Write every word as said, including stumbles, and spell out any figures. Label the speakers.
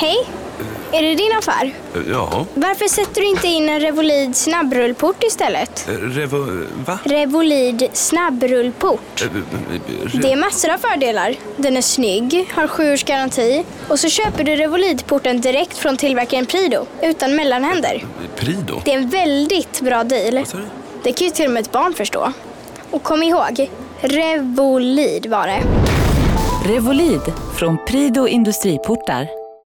Speaker 1: Hej, är det din affär?
Speaker 2: Ja.
Speaker 1: Varför sätter du inte in en Revolid snabbrullport istället?
Speaker 2: Revo... Va?
Speaker 1: Revolid snabbrullport.
Speaker 2: Re...
Speaker 1: Det är massor av fördelar. Den är snygg, har sju års garanti. Och så köper du Revolid-porten direkt från tillverkaren Prido, utan mellanhänder.
Speaker 2: Prido?
Speaker 1: Det är en väldigt bra deal.
Speaker 2: Vad sa du?
Speaker 1: Det kan ju till och med ett barn förstå. Och kom ihåg, Revolid var det.
Speaker 3: Revolid från Prido Industriportar.